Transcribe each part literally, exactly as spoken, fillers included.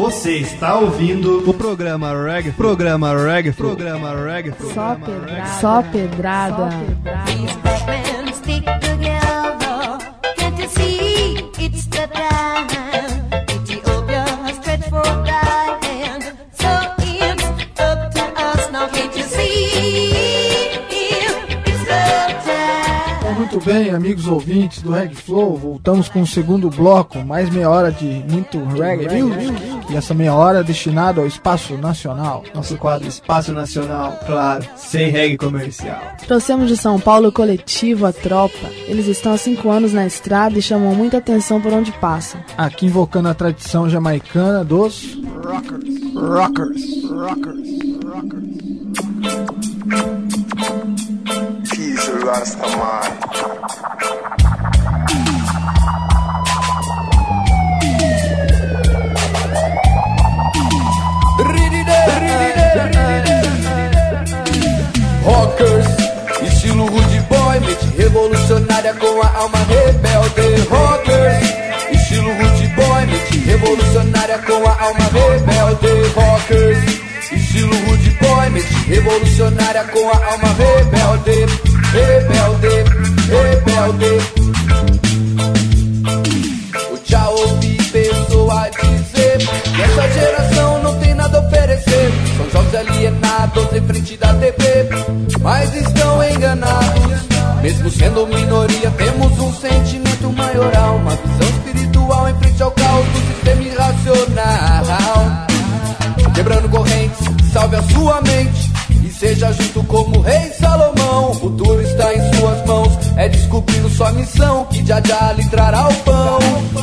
Você está ouvindo o programa Reggae, programa Reggae, programa Reggae, Só pedrada. Só pedrada. Muito bem, amigos ouvintes do Reggae Flow, voltamos com o segundo bloco, mais meia hora de muito reggae music, e essa meia hora é destinada ao Espaço Nacional. Nosso quadro Espaço Nacional, claro, sem reggae comercial. Trouxemos de São Paulo o coletivo A Tropa. Eles estão há cinco anos na estrada e chamam muita atenção por onde passam. Aqui invocando a tradição jamaicana dos rockers, rockers, rockers, rockers. Peace, Rastaman. Rockers, estilo rude boy, mente revolucionária com a alma rebelde. Rockers, estilo rude boy, mente revolucionária com a alma rebelde. Rockers, estilo rude boy, mente revolucionária com a alma rebelde. Rebelde, rebelde. Eu já ouvi pessoa dizer que essa geração não tem nada a oferecer. São jovens alienados em frente da T V, mas estão enganados. Mesmo sendo minoria, temos um sentimento maioral, uma visão espiritual em frente ao caos do sistema irracional. Quebrando correntes, salve a sua mente e seja justo como o rei Salomão. O futuro está em suas mãos, é descobrindo sua missão que já já lhe trará o pão.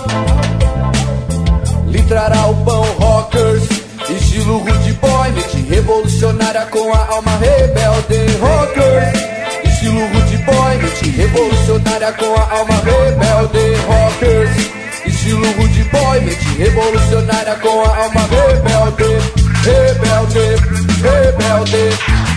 Lhe trará o pão, rockers, estilo rude boy, mente revolucionária com a alma rebelde. Rockers, estilo rude boy, mente revolucionária com a alma rebelde. Rockers, estilo rude boy, mente revolucionária com a alma rebelde. Rebelde, rebelde.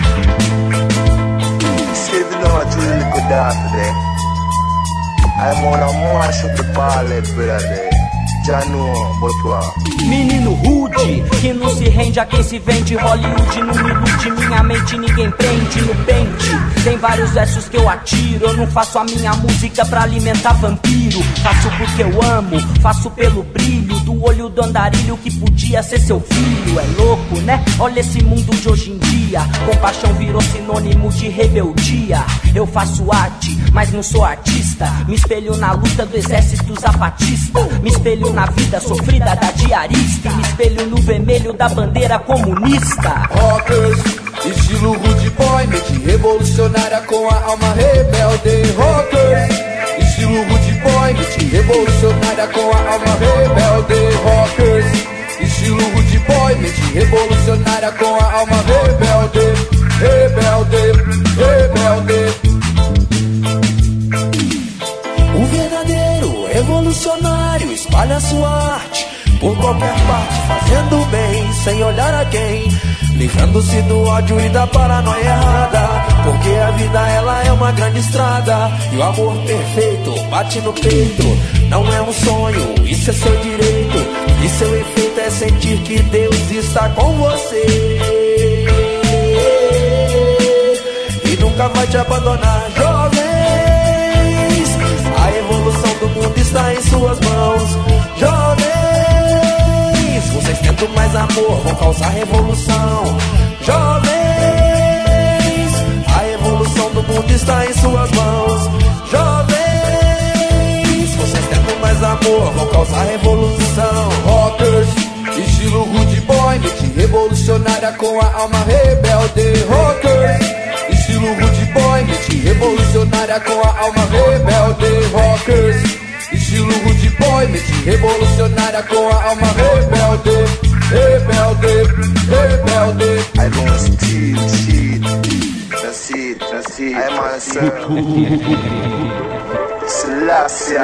Saving out to the little dance there. I'm on a march with the ballet, brother. Já não, botou. Menino rude, que não se rende a quem se vende. Hollywood não me ilude, minha mente ninguém prende no pente. Tem vários versos que eu atiro, eu não faço a minha música pra alimentar vampiro. Faço porque eu amo, faço pelo brilho do olho do andarilho que podia ser seu filho. É louco, né? Olha esse mundo de hoje em dia, compaixão virou sinônimo de rebeldia. Eu faço arte, mas não sou artista. Me espelho na luta do exército zapatista. Me espelho na vida sofrida da diarista. Me espelho no vermelho da bandeira comunista. Rockers, estilo rude boy, mente revolucionária com a alma rebelde. Rockers, estilo rude boy, mente revolucionária com a alma rebelde. Rockers, estilo rude boy, mente revolucionária com a alma rebelde. Rebelde, rebelde. O verdadeiro revolucionário espalha sua arte por qualquer parte, fazendo bem, sem olhar a quem, livrando-se do ódio e da paranoia errada, porque a vida ela é uma grande estrada, e o amor perfeito bate no peito. Não é um sonho, isso é seu direito, e seu efeito é sentir que Deus está com você e nunca vai te abandonar. Jovens, a evolução do mundo está em suas mãos. Jovens, vocês tentam mais amor, vão causar revolução. Jovens, a evolução do mundo está em suas mãos. Jovens, vocês tentam mais amor, vão causar revolução. Rockers, estilo rude boy, mente revolucionária com a alma rebelde. Rockers, estilo rude boy, mente revolucionária com a alma rebelde. Rockers, estilo rude boy, mente revolucionária com a alma rebelde. Rebelde, rebelde. I don't steal shit. That's it, that's it. I'm a sir. Selassie,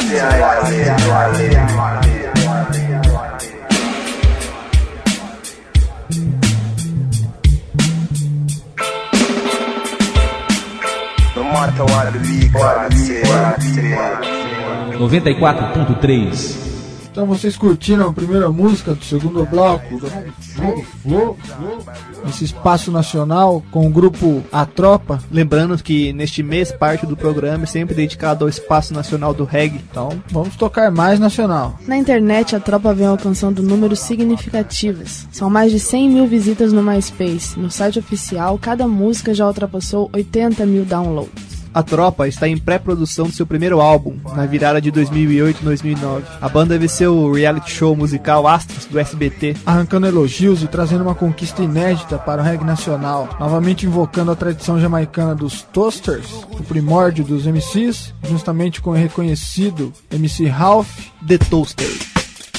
no matter what the week, what I say, what I say. noventa e quatro ponto três Então vocês curtiram a primeira música do segundo bloco do Reggae Flow, esse espaço nacional com o grupo A Tropa. Lembrando que neste mês parte do programa é sempre dedicado ao espaço nacional do reggae. Então vamos tocar mais nacional. Na internet, a Tropa vem alcançando números significativos. São mais de cem mil visitas no MySpace. No site oficial, cada música já ultrapassou oitenta mil downloads. A Tropa está em pré-produção do seu primeiro álbum, na virada de dois mil e oito e dois mil e nove. A banda venceu o reality show musical Astros do S B T, arrancando elogios e trazendo uma conquista inédita para o reggae nacional, novamente invocando a tradição jamaicana dos Toasters, o primórdio dos M Cs, justamente com o reconhecido M C Ralph The Toaster.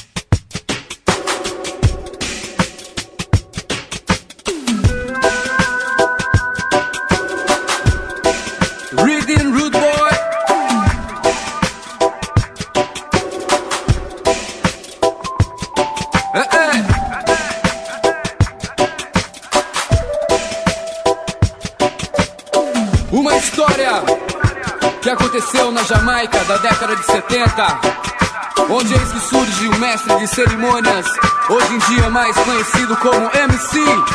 Uma história que aconteceu na Jamaica da década de setenta, onde eis que surge um mestre de cerimônias, hoje em dia mais conhecido como M C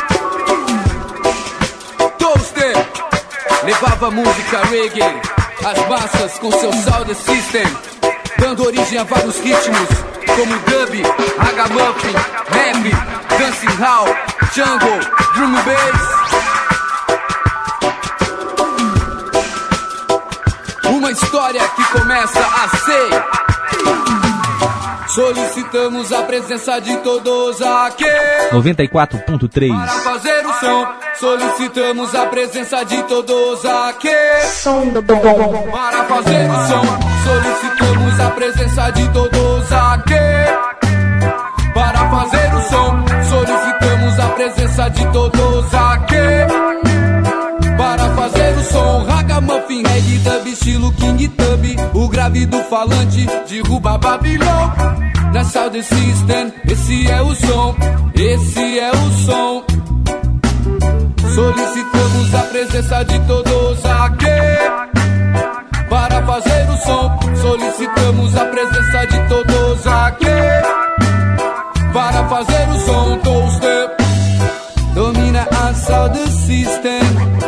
Toaster. Levava música reggae às massas com seu sound system, dando origem a vários ritmos como dub, ragamuffin, rap, dancing hall, jungle, drum and bass. Uma história que começa assim: solicitamos a presença de todos aqui noventa e quatro ponto três para fazer o som. Solicitamos a presença de todos aqui Som do bom. para fazer o som. Solicitamos a presença de todos aqui para fazer o som. Solicitamos a presença de todos aqui para fazer o som. Ragamuffin, reggae, dub, estilo King Tub. O grave do falante derruba Babilão. Na sound system, esse é o som, esse é o som. Solicitamos a presença de todos aqui para fazer o som. Solicitamos a presença de todos aqui para fazer o som. Toaster domina a sound system.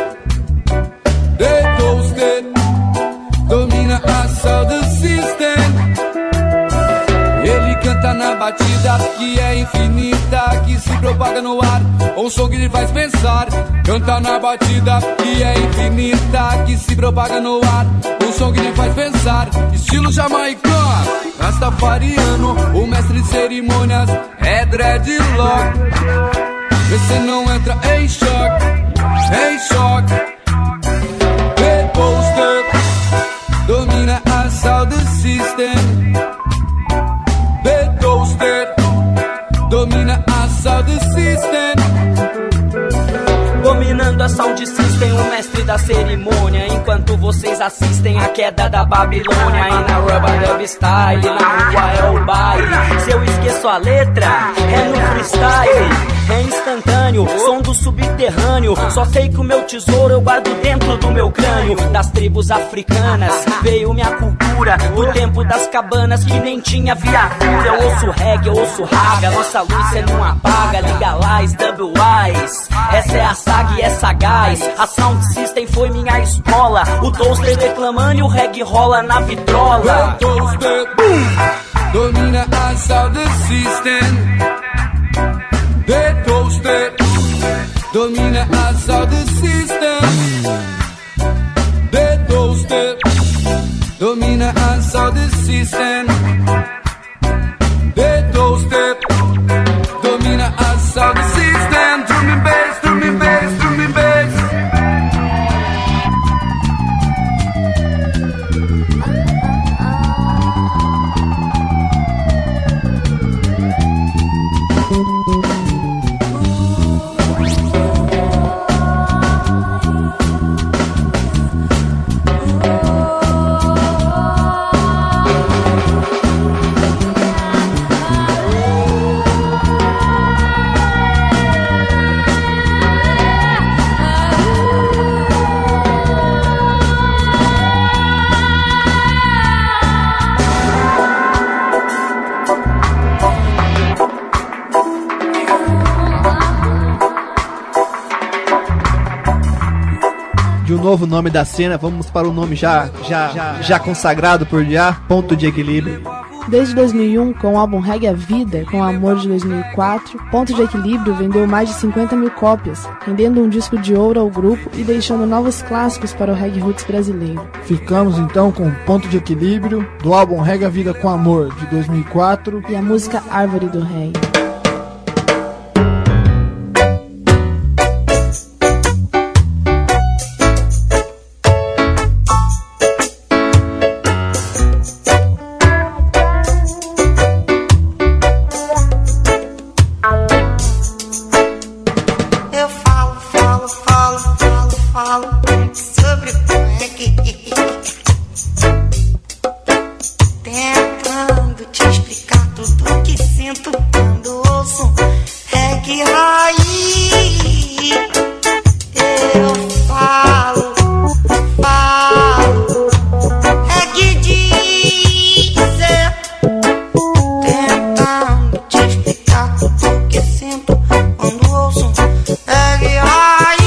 The Toaster domina a sound system. Ele canta na batida que é infinita, que se propaga no ar, um som que lhe faz pensar. Canta na batida que é infinita, que se propaga no ar, um som que lhe faz pensar. Estilo jamaicano, rastafariano, o mestre de cerimônias é dreadlock. Você não entra em choque, em choque. The Toaster domina a sound system. The Toaster domina a sound system. Dominando a sound system, o mestre da cerimônia, enquanto vocês assistem a queda da Babilônia. E na rubber dub style, na rua é o baile. Se eu esqueço a letra, é no freestyle. É instantâneo, som do subterrâneo. Só sei que o meu tesouro eu guardo dentro do meu crânio. Das tribos africanas veio minha cultura, do tempo das cabanas que nem tinha viatura. Eu ouço reggae, eu ouço raga, nossa luz cê não apaga. Legalize, double wise, essa é a saga e é sagaz. A sound system foi minha escola. O Toaster declamando e o reggae rola na vitrola. The Toaster domina a sound system. The Toaster domina a sound system. The Toaster domina a sound system. The Toaster domina a sound system. Drum and bass, drum and bass, drum and bass. novo nome da cena, vamos para o nome já, já, já, já consagrado por já, Ponto de Equilíbrio. Desde dois mil e um, com o álbum Reggae a Vida, com Amor de dois mil e quatro, Ponto de Equilíbrio vendeu mais de cinquenta mil cópias, rendendo um disco de ouro ao grupo e deixando novos clássicos para o reggae roots brasileiro. Ficamos então com Ponto de Equilíbrio, do álbum Reggae a Vida com Amor, de dois mil e quatro, e a música Árvore do Reggae. Tentando te explicar tudo que sinto quando ouço reggae raiz. Eu falo, falo, reggae dizer. Tentando te explicar tudo que sinto quando ouço reggae raiz.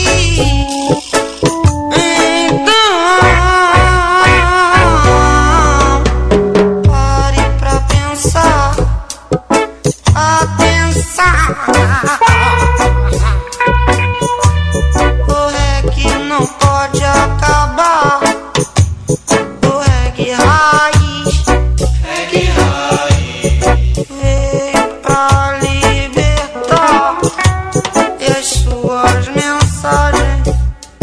O reggae não pode acabar. O reggae raiz, reggae raiz, veio pra libertar. E as suas mensagens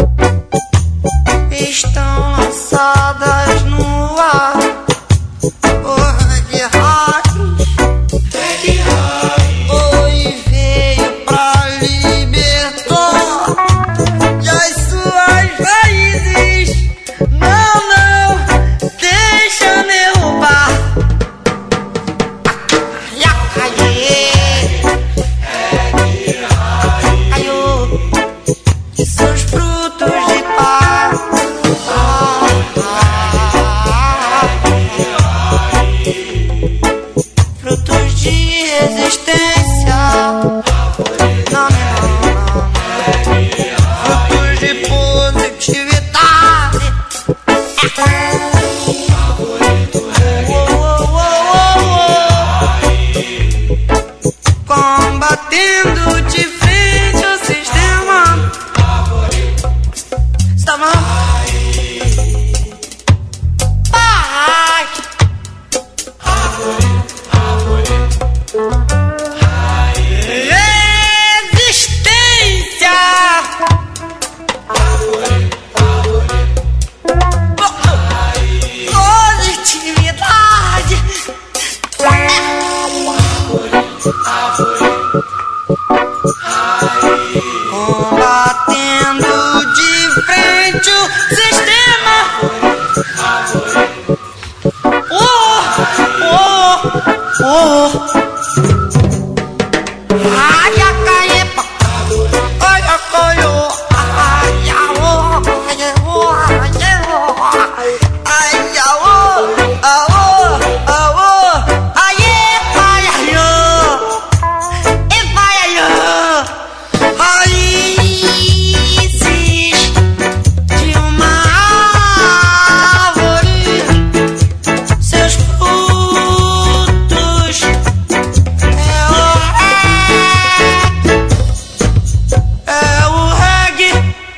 estão lançadas no ar. O reggae raiz, reggae raiz, hoje veio pra libertar. E as suas raízes não, não deixa derrubar. E seus frutos de paz. Frutos de resistência. Não, não, não. Frutos de positividade. Oh, oh, oh, oh. Combatendo de frente o sistema. Está bom? Paz. Resistência. Positividade. Combatendo de frente o sistema. Oh, oh, oh. Ai, a caepa. Ai, a coio. Ai, a o. Ai, a o. Ai, a o. A o. A o. Ai, e vai, ai, o. E vai, ai, o. Raízes de uma árvore. Seus frutos é o reggae. É o reggae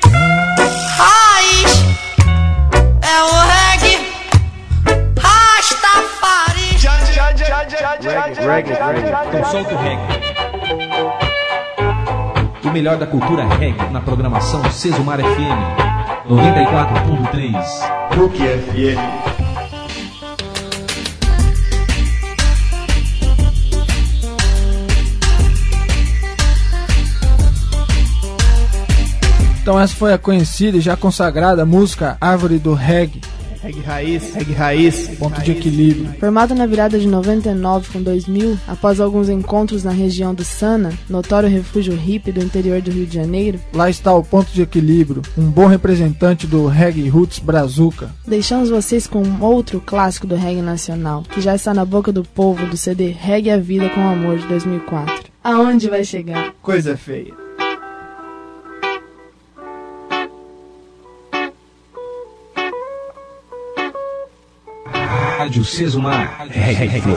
raiz. É o reggae Rastafari. Reggae, reggae, reggae. Então solta o reggae. O melhor da cultura reggae na programação Sesumar F M noventa e quatro ponto três. Puc F M. Então essa foi a conhecida e já consagrada música Árvore do Reggae. Reggae raiz, reggae raiz, Ponto de Equilíbrio. Formado na virada de noventa e nove com dois mil, após alguns encontros na região do Sana, notório refúgio hippie do interior do Rio de Janeiro, Lá está o Ponto de Equilíbrio, um bom representante do reggae roots brazuca. deixamos vocês com um outro clássico do reggae nacional, que já está na boca do povo do C D Reggae a Vida com Amor de dois mil e quatro. Aonde vai chegar? coisa feia. Rádio Sesumar. Reggae Flow.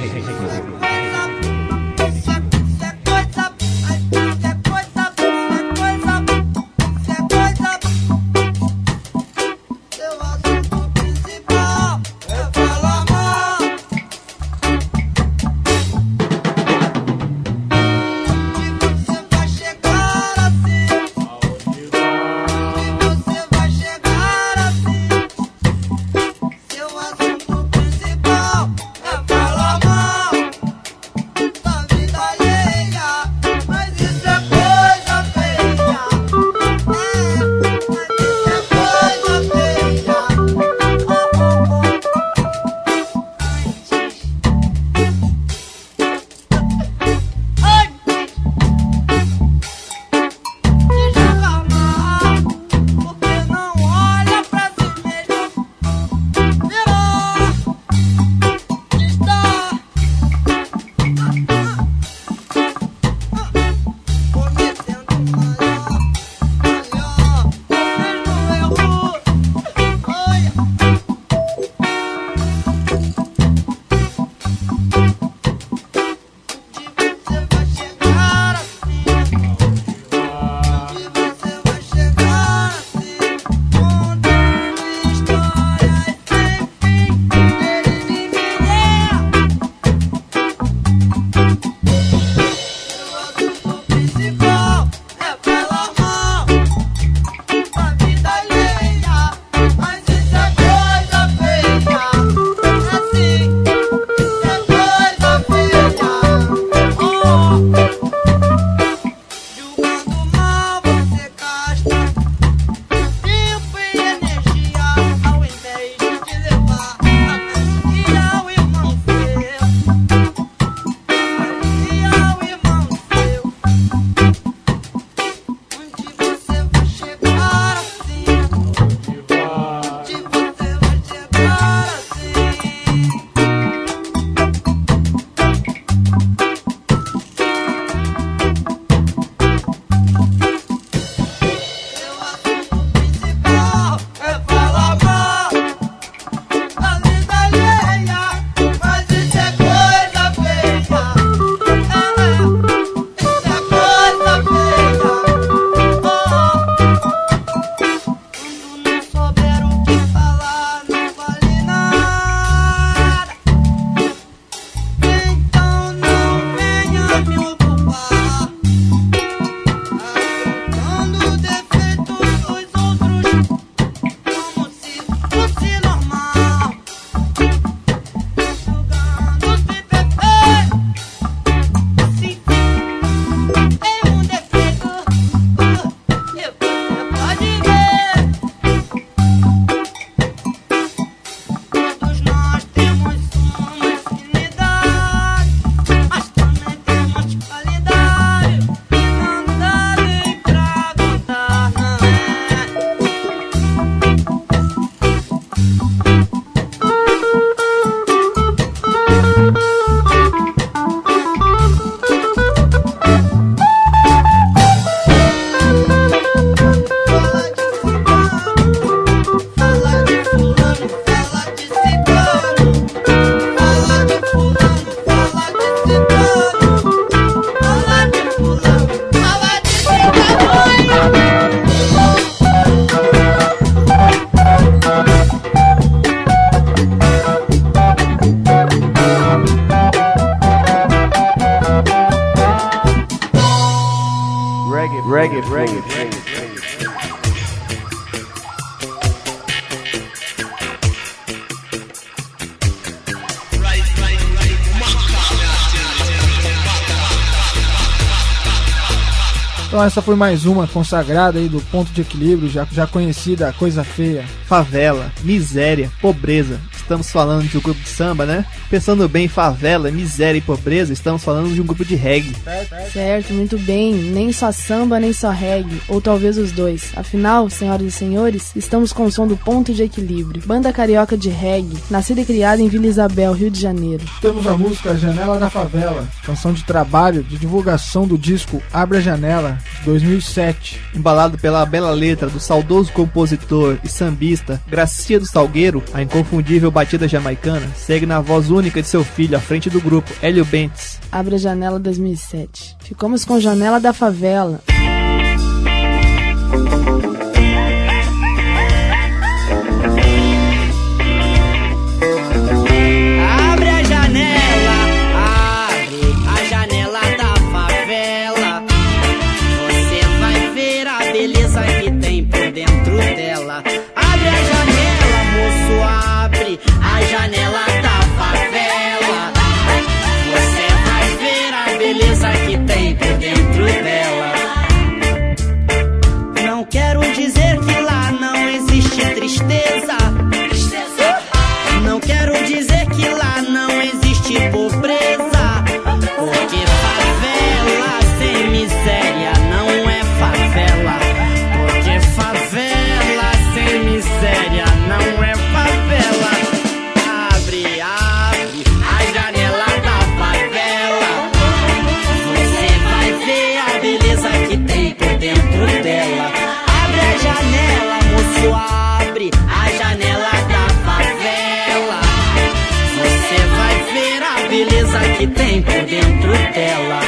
reggae, reggae, reggae. Então essa foi mais uma consagrada aí do Ponto de Equilíbrio, já, já conhecida, Coisa Feia. Favela, miséria, pobreza. Estamos falando de um grupo de samba, né? Pensando bem, favela, miséria e pobreza, estamos falando de um grupo de reggae. Certo, muito bem. Nem só samba, nem só reggae, ou talvez os dois. Afinal, senhoras e senhores, estamos com o som do Ponto de Equilíbrio, banda carioca de reggae, nascida e criada em Vila Isabel, Rio de Janeiro. Temos a música Janela da Favela, canção de trabalho de divulgação do disco Abre a Janela, de dois mil e sete. Embalado pela bela letra do saudoso compositor e sambista Gracia do Salgueiro, a inconfundível batida jamaicana segue na voz única de seu filho à frente do grupo, Hélio Bentes. Abre a Janela dois mil e sete. Ficamos com Janela da Favela. Abre a janela, abre a janela da favela. Você vai ver a beleza que tem por dentro dela. Abre a janela, moço, abre a janela da favela. Você vai ver a beleza que tem por dentro dela. Não quero dizer que lá não existe tristeza. Não quero dizer que lá não existe pobreza, porque favela sem miséria não é favela. Porque favela sem miséria não é favela. Abre, abre a janela da favela. Você vai ver a beleza que tem por dentro dela. Abre a janela, moço, abre a janela da favela. Você vai ver a beleza que tem por dentro dela.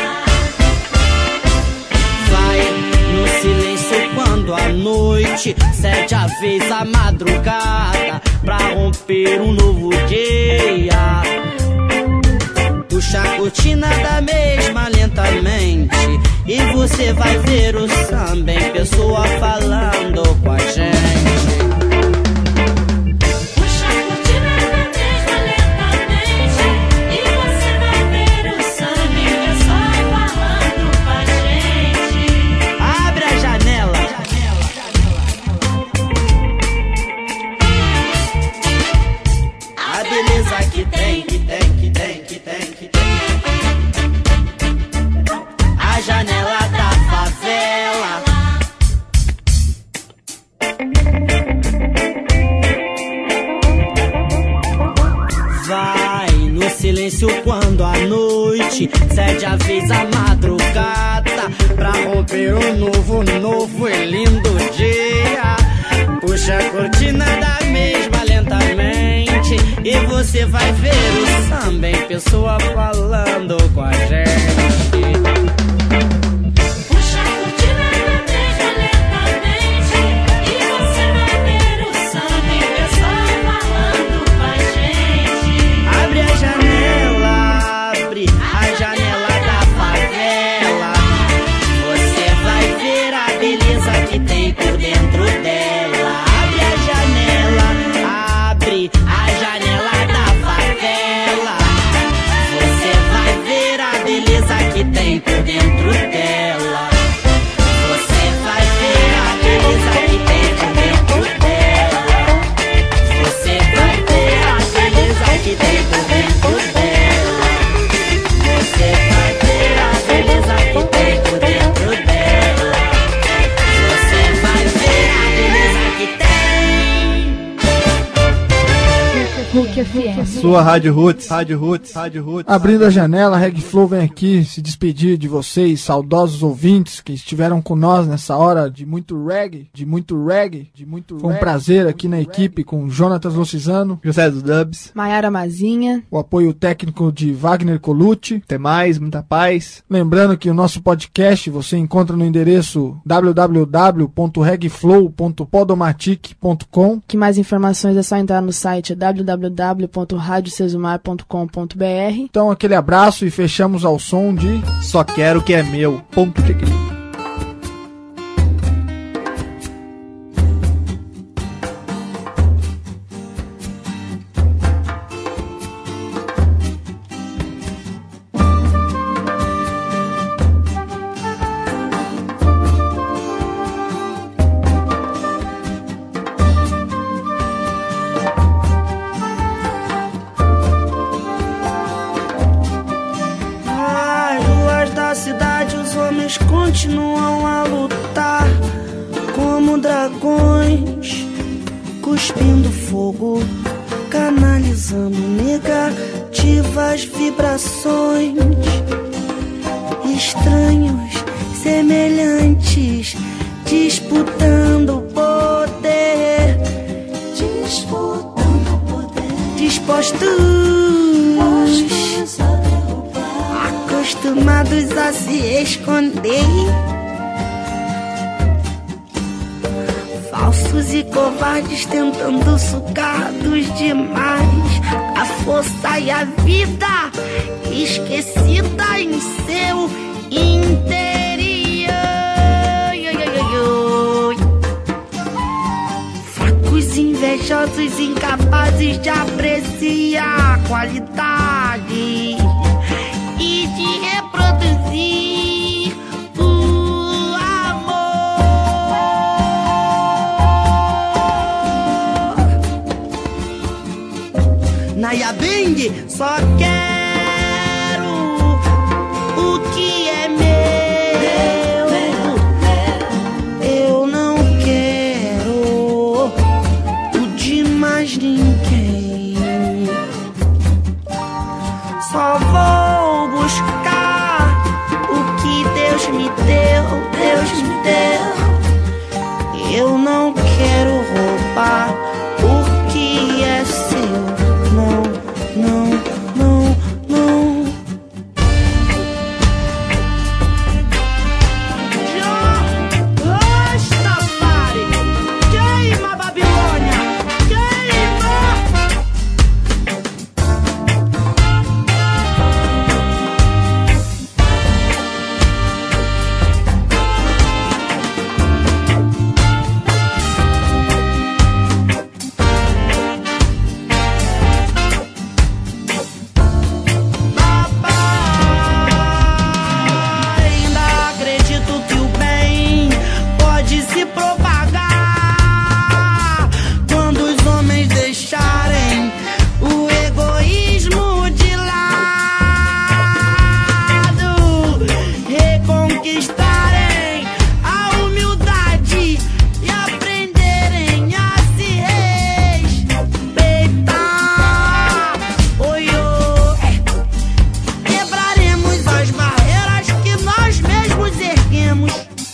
Vai no silêncio quando a noite cede a vez a madrugada pra romper um novo dia. Puxa a cortina da mesma lentamente e você vai ver o samba em pessoa falando com a gente. Puxa a cortina da mesma lentamente e você vai ver o samba em pessoa falando com a gente. Abre a janela. A beleza que tem, que tem, que tem, que tem, que tem. A janela da favela. Vai no silêncio quando a noite cede a vez a madrugada pra romper um novo, novo e lindo dia. Puxa a cortina da mesma lentamente e você vai ver o samba em pessoa falando com a gente. Puxa a cortina da mesma lentamente e você vai ver o samba em pessoa falando com a gente. Abre a janela, abre a janela da favela. Você vai ver a beleza que tem por dentro dela. Abre a janela, abre a janela da favela. Você vai ver a beleza que tem por dentro dela. Você vai ver a beleza que tem por dentro dela. Você vai ver a beleza que tem por dentro dela. Você vai ver a beleza que tem por dentro dela. Você vai ver a beleza que tem. Hulk F M. Sua Rádio Roots, Rádio Roots, Rádio Roots. Abrindo a janela, a Reg Flow vem aqui se despedir de vocês, saudosos ouvintes que estiveram com nós nessa hora de muito reggae, de muito reggae, de muito Foi um reggae, prazer aqui na equipe com Jonatas Locisano, José dos Dubs, Maiara Mazinha, o apoio técnico de Wagner Colucci. Até mais, muita paz. Lembrando que o nosso podcast você encontra no endereço w w w ponto regflow ponto podomatic ponto com. Que mais informações é só entrar no site w w w ponto rádio sesumar ponto com ponto b r. Então aquele abraço e fechamos ao som de Só Quero Que É Meu, ponto de equilíbrio. Continuam a lutar como dragões, cuspindo fogo, canalizando negativas vibrações. Estranhos, semelhantes, disputando poder, disputando poder, dispostos, acostumados a se esconder, falsos e covardes tentando sucados demais a força e a vida esquecida em seu interior. Fracos, invejosos, incapazes de apreciar a qualidade e de reproduzir o amor. Naya Bing, só quero o que é meu. Eu não quero o de mais ninguém. Só vou buscar o que Deus me deu, Deus me deu. Eu não quero roubar o que é seu. Não, não, não, não. Rastafari, queima Babilônia, queima. Ainda acredito que o bem pode se propagar quando os homens deixarem o egoísmo de lado, reconquistarem a humildade e aprenderem a se respeitar. Oi, oi. Quebraremos as barreiras que nós mesmos erguemos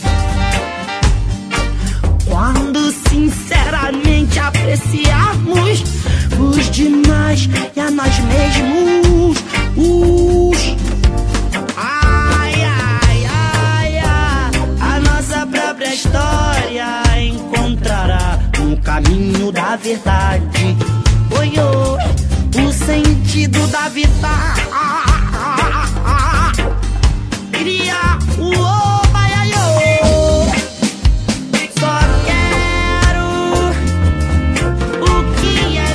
quando sinceramente apreciarmos os demais e a nós mesmos. Os ai, ai, ai, ai, a nossa própria história encontrará um caminho da verdade. Oi, oi, o sentido da vida. Cria o obaiaiô. Só quero o que é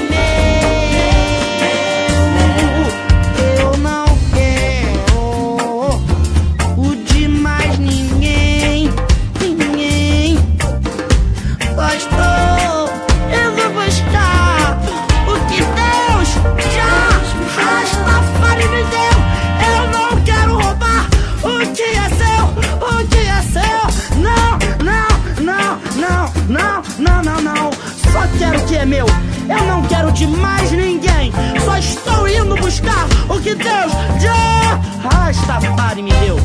meu. Eu não quero o de mais ninguém, ninguém. Só estou indo buscar o que Deus já Rastafari me deu. Eu não quero roubar o que é seu, o que é seu. Não, não, não, não, não, não, não, não. Só quero o que é meu. Eu não quero de mais ninguém. Só estou indo buscar o que Deus já Rastafari me deu.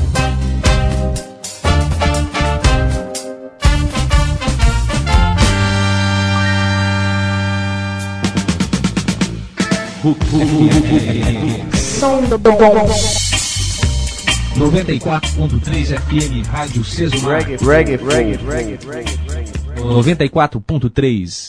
Som do bom. noventa e quatro ponto três F M, Rádio Sesumar. Reggae, reggae, reggae, reggae, reggae. noventa e quatro ponto três